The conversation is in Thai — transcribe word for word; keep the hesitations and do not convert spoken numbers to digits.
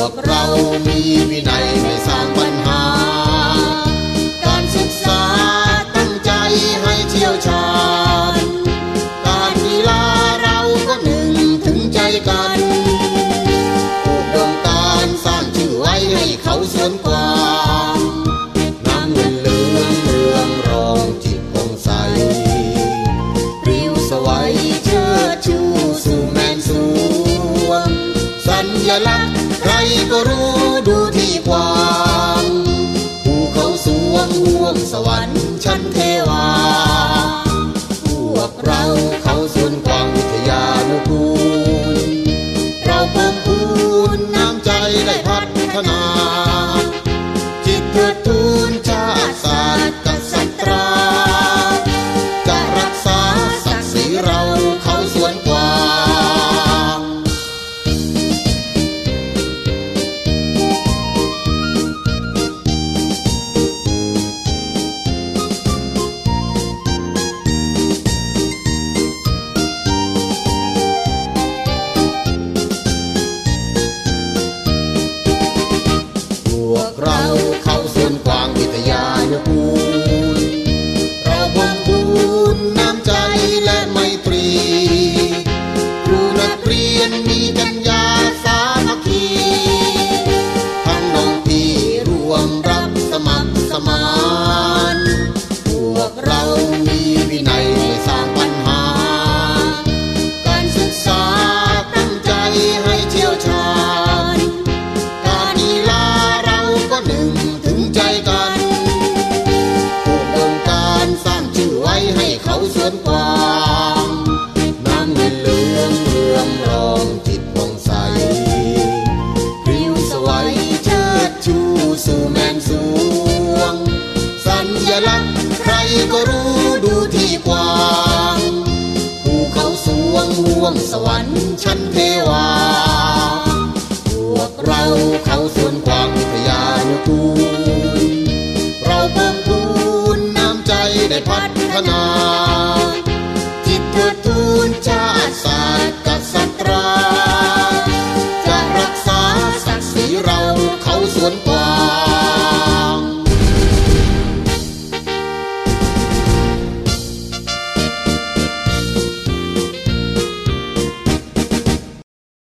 กเรามีวินัยไม่สร้างปัญหาการศึกษาตั้งใจให้เชี่ยวชาญการกีฬาเราก็หนึ่งถึงใจกันอุดมการณ์สร้างชื่อไว้ให้เขาสวนกวางน้ำเงินเหลืองเรืองรองจิตผ่องใสปลิวสวัยเชิดชูสู่แมนสวงสัญลักษณ์ใครก็รู้ดูที่กว้างภูเขาสวงห่วงสวรรค์ชั้นเทวาพวกเราเขาสวนกวางวิทยานุกูลเราเพิ่มพูนน้ำใจได้พัฒนาจิตเทิดทูนชาติศาสตร์กษัตราจะรักษาศักดิ์ศรีเราเขาสวนกวางเราเข้าสวนกวางวิทยานุกูลเราบ่มพูนน้ำใจและไมตรีครูนักเรียนมีกัญญาสามัคคีทั้งน้องพี่รวมรับสมัครสมานพวกเรามีวินัยไม่สร้างปัญหาการศึกษาตั้งใจให้เชี่ยวชาญการกีฬาหนึ่งถึงใจกันอุดมการณ์สร้างชื่อไว้ให้เขาสวนกวางน้ำเงินเหลืองเรืองรองจิตผ่องใสปลิวสวัยเชิดชูสู่แมนสวงสัญลักษณ์ใครก็รู้ดูที่กว้างภูเขาสวงห่วงสวรรค์ชั้นเทวาพวกเราเขาสวนกวางวิทยานุกูลเราเพิ่มพูนน้ำใจได้พัฒนาจิตเทิดทูนชาติศาสตร์กษัตราจะรักษาศักดิ์ศรีเราเขาสวนกว